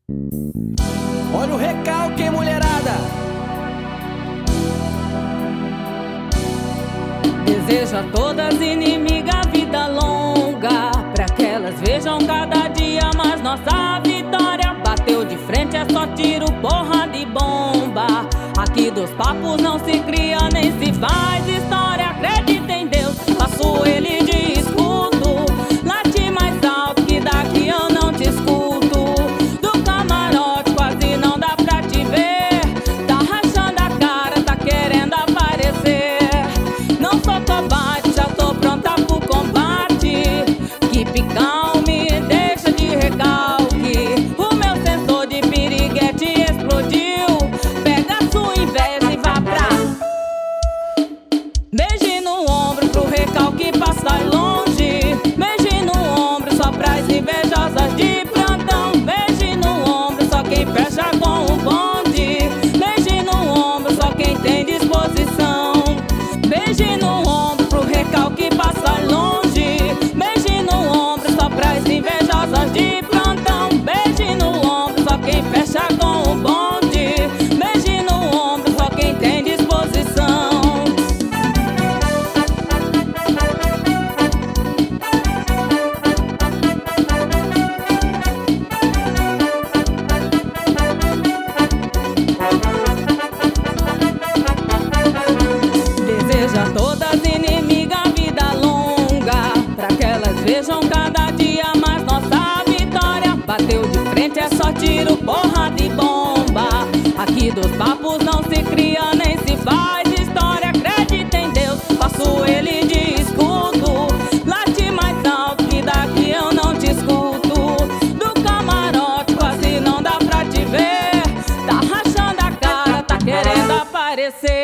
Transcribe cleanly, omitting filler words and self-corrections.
Olha o recalque, mulherada. Desejo a todas inimigas vida longa, pra que elas vejam cada dia mais nossa vitória. Bateu de frente é só tiro, porra de bomba. Aqui dos papos não se cria nem se faz história. Acredita em Deus, faço ele de escudo. Late mais alto que daqui eu não te escuto. Do camarote quase não dá pra te ver. Tá rachando a cara, tá querendo aparecer. Não sou covarde, já tô pronta pro combate. Keep calm, deixa de recalque. O meu sensor de piriguete explodiu. Pega a sua inveja e vá pra. Beije no ombro pro recalque passar longe. Beije no ombro só pras invejosas de plantão. Beije no ombro só quem fecha com o bonde. Beije no ombro só quem tem disposição. Beije no ombro pro recalque passar longe. Beije no ombro só pras invejosas de plantão. Beije no ombro só quem fecha com o bonde. Beije no ombro só quem tem disposição. Deseja a todas inimigas vida longa, pra que elas vejam cada dia mais nossa vitória. Bateu de frente é só tiro, porra de bomba. Aqui dos papos não se cria nem se faz história. Acredita em Deus, faço ele de escudo. Late mais alto que daqui eu não te escuto. Do camarote quase não dá pra te ver. Tá rachando a cara, tá querendo aparecer.